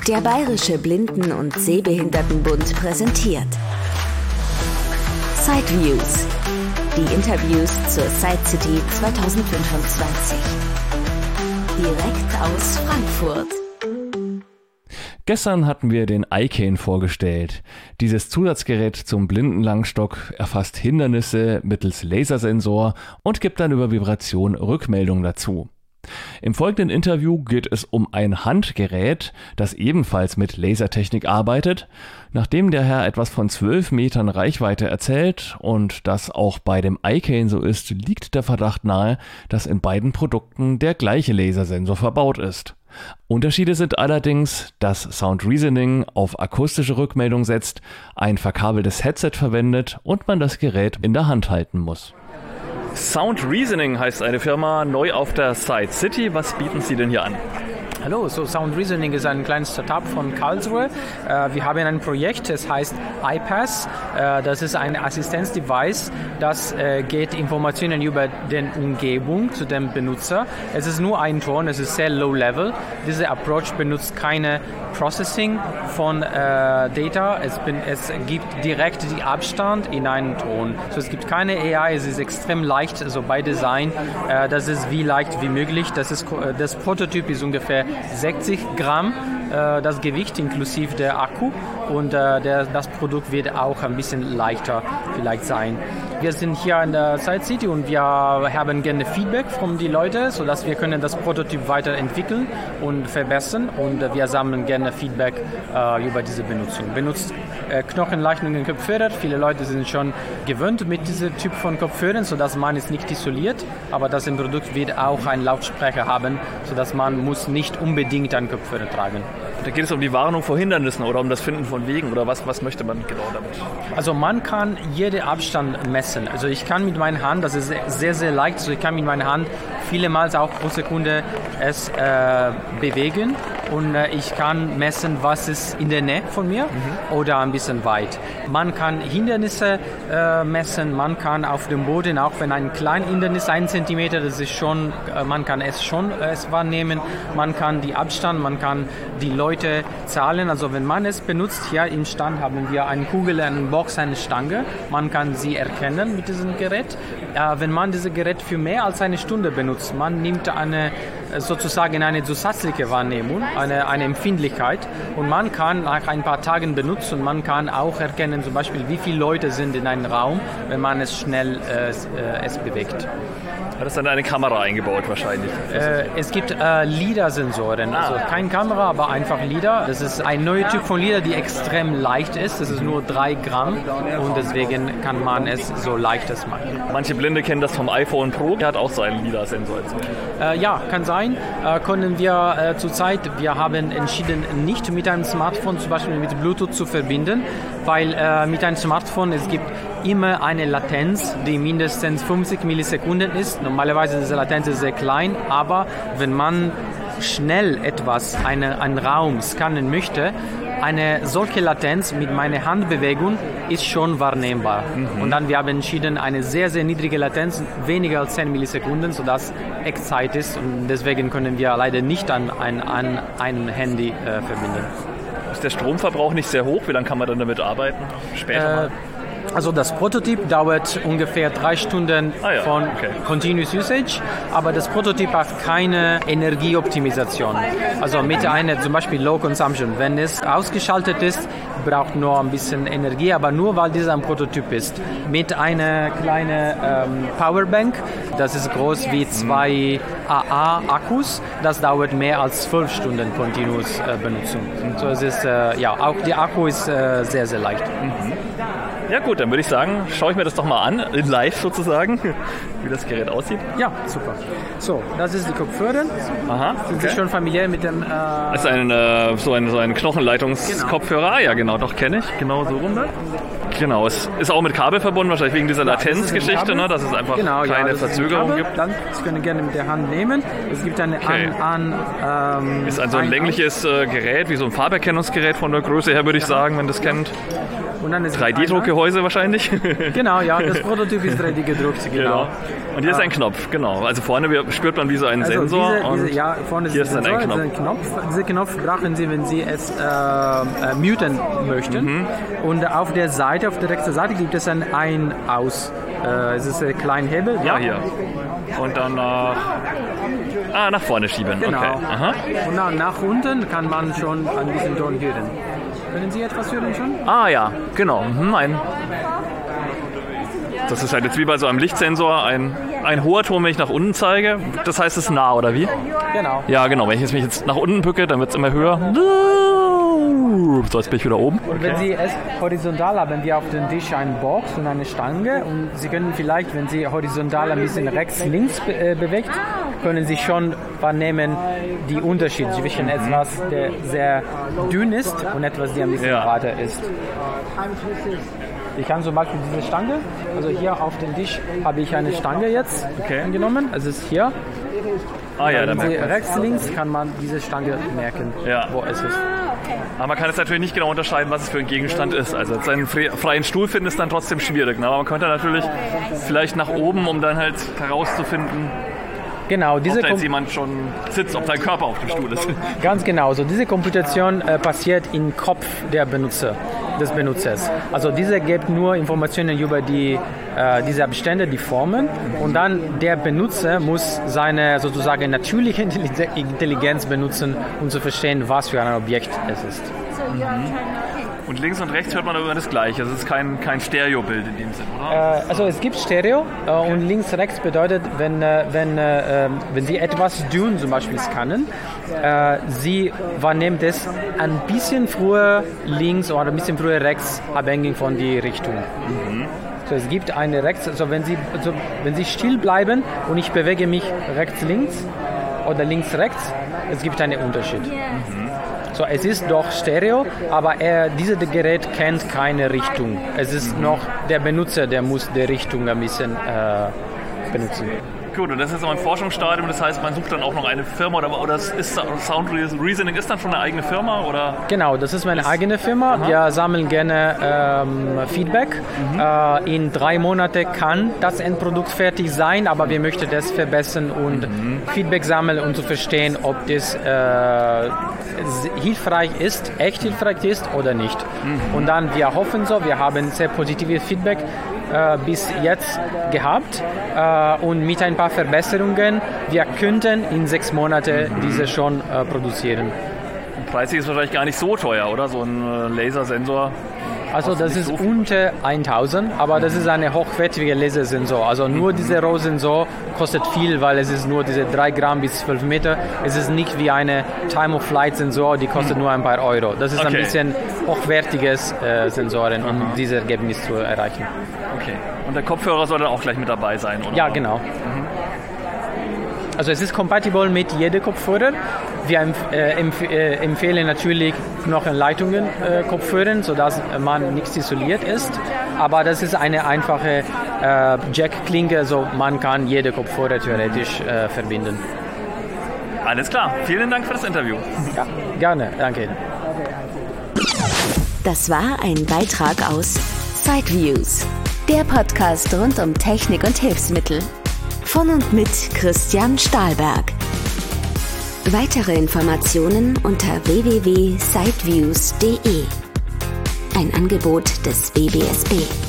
Der Bayerische Blinden- und Sehbehindertenbund präsentiert Sideviews, die Interviews zur Side City 2025. Direkt aus Frankfurt. Gestern hatten wir den iCane vorgestellt. Dieses Zusatzgerät zum Blindenlangstock erfasst Hindernisse mittels Lasersensor und gibt dann über Vibration Rückmeldungen dazu. Im folgenden Interview geht es um ein Handgerät, das ebenfalls mit Lasertechnik arbeitet. Nachdem der Herr etwas von 12 Metern Reichweite erzählt und das auch bei dem iCane so ist, liegt der Verdacht nahe, dass in beiden Produkten der gleiche Lasersensor verbaut ist. Unterschiede sind allerdings, dass Sound Reasoning auf akustische Rückmeldung setzt, ein verkabeltes Headset verwendet und man das Gerät in der Hand halten muss. Sound Reasoning heißt eine Firma, neu auf der Side City. Was bieten Sie denn hier an? Hallo, Sound Reasoning ist ein kleines Startup von Karlsruhe. Wir haben ein Projekt, das heißt iPass. Das ist ein Assistenzdevice, das geht Informationen über die Umgebung zu dem Benutzer. Es ist nur ein Ton, es ist sehr low level. Dieser Approach benutzt keine Processing von Data. Es gibt direkt den Abstand in einen Ton. So, es gibt keine AI, es ist extrem leicht, also bei Design. Das ist wie leicht wie möglich. Das Prototyp ist ungefähr 60 Gramm, das Gewicht inklusive der Akku, und das Produkt wird auch ein bisschen leichter vielleicht sein. Wir sind hier in der Side City und wir haben gerne Feedback von den Leuten, sodass wir können das Prototyp weiterentwickeln und verbessern, und wir sammeln gerne Feedback über diese Benutzung. Benutzt knochenleichten Kopfhörer. Viele Leute sind schon gewöhnt mit diesem Typ von Kopfhörern, sodass man es nicht isoliert, aber das Produkt wird auch einen Lautsprecher haben, sodass man muss nicht unbedingt einen Kopfhörer tragen. Da geht es um die Warnung vor Hindernissen oder um das Finden von Wegen, oder was möchte man genau damit? Also man kann jeden Abstand messen. Also ich kann mit meiner Hand, das ist sehr, sehr leicht, also ich kann mit meiner Hand vielmals auch pro Sekunde es bewegen, und ich kann messen, was ist in der Nähe von mir oder ein bisschen weit. Man kann Hindernisse messen, man kann auf dem Boden, auch wenn ein kleines Hindernis, 1 Zentimeter, das ist schon, man kann es schon wahrnehmen, man kann die Abstand, man kann die Leute zahlen. Also wenn man es benutzt, hier im Stand haben wir eine Kugel, eine Box, eine Stange, man kann sie erkennen mit diesem Gerät. Wenn man dieses Gerät für mehr als eine Stunde benutzt, man nimmt sozusagen eine zusätzliche Wahrnehmung, eine Empfindlichkeit, und man kann nach ein paar Tagen benutzen, und man kann auch erkennen, zum Beispiel, wie viele Leute sind in einem Raum, wenn man es schnell es bewegt. Hat das dann eine Kamera eingebaut wahrscheinlich? Es gibt LiDAR-Sensoren, also keine Kamera, aber einfach LiDAR. Das ist ein neuer Typ von LiDAR, die extrem leicht ist. Das ist nur 3 Gramm, und deswegen kann man es so leichtes machen. Manche Blinde kennen das vom iPhone Pro, der hat auch so einen LiDAR-Sensor. Ja, kann sein. Können wir zurzeit, wir haben entschieden, nicht mit einem Smartphone zum Beispiel mit Bluetooth zu verbinden, weil mit einem Smartphone es gibt immer eine Latenz, die mindestens 50 Millisekunden ist. Normalerweise ist diese Latenz sehr klein, aber wenn man schnell einen Raum scannen möchte, eine solche Latenz mit meiner Handbewegung ist schon wahrnehmbar. Und dann wir haben entschieden, eine sehr, sehr niedrige Latenz, weniger als 10 Millisekunden, sodass Echtzeit ist, und deswegen können wir leider nicht an ein Handy verbinden. Ist der Stromverbrauch nicht sehr hoch? Wie lange kann man dann damit arbeiten? Später mal? Also das Prototyp dauert ungefähr 3 Stunden von Continuous Usage, aber das Prototyp hat keine Energieoptimisation. Also mit einer zum Beispiel Low Consumption. Wenn es ausgeschaltet ist, braucht nur ein bisschen Energie, aber nur weil dieser ein Prototyp ist. Mit einer kleinen Powerbank, das ist groß wie 2 AA-Akkus, das dauert mehr als 12 Stunden Continuous Benutzung. So es ist, auch der Akku ist sehr, sehr leicht. Ja gut, dann würde ich sagen, schaue ich mir das doch mal an, in live sozusagen, wie das Gerät aussieht. Ja, super. So, das ist die Kopfhörer. Aha, Sind Sie schon familiär mit dem... Das ist so ein Knochenleitungskopfhörer. Genau. Ah ja, genau, doch kenne ich. Genau so rum da. Genau, es ist auch mit Kabel verbunden, wahrscheinlich wegen dieser Latenzgeschichte, ne, dass es einfach keine Verzögerung gibt. Dann, Sie können gerne mit der Hand nehmen. Es gibt eine ist so ein längliches Gerät, wie so ein Farberkennungsgerät von der Größe her, würde ich sagen, wenn das kennt. 3D-Druckgehäuse wahrscheinlich. Genau, ja, das Prototyp ist 3D gedruckt, genau. Und hier ist ein Knopf, genau. Also vorne spürt man wie so einen Sensor. Vorne hier ist ein Knopf. Diesen Knopf brauchen Sie, wenn Sie es muten möchten. Und auf der rechten Seite gibt es ein Ein-Aus. Es ist ein kleiner Hebel. Ja, hier. Und dann nach vorne schieben. Genau. Okay. Aha. Und dann nach unten kann man schon an diesem Ton hören. Können Sie etwas hören schon? Ja, genau. Das ist halt jetzt wie bei so einem Lichtsensor ein hoher Ton, wenn ich nach unten zeige. Das heißt, es ist nah, oder wie? Genau. Ja, genau. Wenn ich mich jetzt nach unten bücke, dann wird es immer höher. So, jetzt bin ich wieder oben. Und wenn Sie es horizontal haben, wir auf dem Tisch eine Box und eine Stange. Und Sie können vielleicht, wenn Sie horizontal ein bisschen rechts-links bewegt, können Sie schon wahrnehmen die Unterschiede zwischen etwas, der sehr dünn ist und etwas, der ein bisschen breiter ist. Ich kann zum Beispiel diese Stange, also hier auf dem Tisch habe ich eine Stange jetzt angenommen, es ist hier. Wenn Sie rechts, links kann man diese Stange merken, wo es ist. Aber man kann es natürlich nicht genau unterscheiden, was es für ein Gegenstand ist. Also seinen freien Stuhl finden ist dann trotzdem schwierig. Ne? Aber man könnte natürlich vielleicht nach oben, um dann halt herauszufinden, ob da jetzt jemand schon sitzt, ob sein Körper auf dem Stuhl ist. Ganz genau. So, diese Komputation passiert im Kopf des Benutzers. Also diese gibt nur Informationen über diese Abstände, die Formen. Und dann der Benutzer muss seine sozusagen natürliche Intelligenz benutzen, um zu verstehen, was für ein Objekt es ist. Und links und rechts hört man aber das Gleiche. Es ist kein Stereobild in dem Sinn, oder? Also es gibt Stereo und links-rechts bedeutet, wenn Sie etwas tun, zum Beispiel scannen, Sie wahrnehmen das ein bisschen früher links oder ein bisschen früher rechts, abhängig von der Richtung. So, es gibt eine rechts, also wenn Sie still bleiben und ich bewege mich rechts-links oder links-rechts, es gibt einen Unterschied. So, es ist doch Stereo, aber dieses Gerät kennt keine Richtung. Es ist noch der Benutzer, der muss die Richtung ein bisschen benutzen. Gut, und das ist auch im Forschungsstadium, das heißt, man sucht dann auch noch eine Firma oder ist Sound Reasoning ist dann schon eine eigene Firma? Oder? Genau, das ist meine eigene Firma. Aha. Wir sammeln gerne Feedback. In 3 Monaten kann das Endprodukt fertig sein, aber wir möchten das verbessern und Feedback sammeln, um zu verstehen, ob das hilfreich ist, echt hilfreich ist oder nicht. Und dann, wir hoffen so, wir haben sehr positives Feedback bis jetzt gehabt und mit ein paar Verbesserungen, wir könnten in 6 Monaten diese schon produzieren. Preislich ist wahrscheinlich gar nicht so teuer, oder? So ein Lasersensor. Also das ist unter 1000, aber das ist ein hochwertiger Lasersensor. Also nur dieser Rohsensor kostet viel, weil es ist nur diese 3 Gramm bis 12 Meter. Es ist nicht wie eine Time-of-Flight-Sensor, die kostet nur ein paar Euro. Das ist ein bisschen hochwertiges Sensoren, um dieses Ergebnis zu erreichen. Okay. Und der Kopfhörer soll dann auch gleich mit dabei sein, oder? Ja, genau. Also es ist kompatibel mit jedem Kopfhörer. Wir empfehlen natürlich Knochenleitungen Kopfhörer, sodass man nicht isoliert ist. Aber das ist eine einfache Jack-Klinke, so man kann jede Kopfhörer theoretisch verbinden. Alles klar. Vielen Dank für das Interview. Ja, gerne. Danke. Das war ein Beitrag aus Sideviews, der Podcast rund um Technik und Hilfsmittel. Von und mit Christian Stahlberg. Weitere Informationen unter www.sideviews.de. Ein Angebot des WBSB.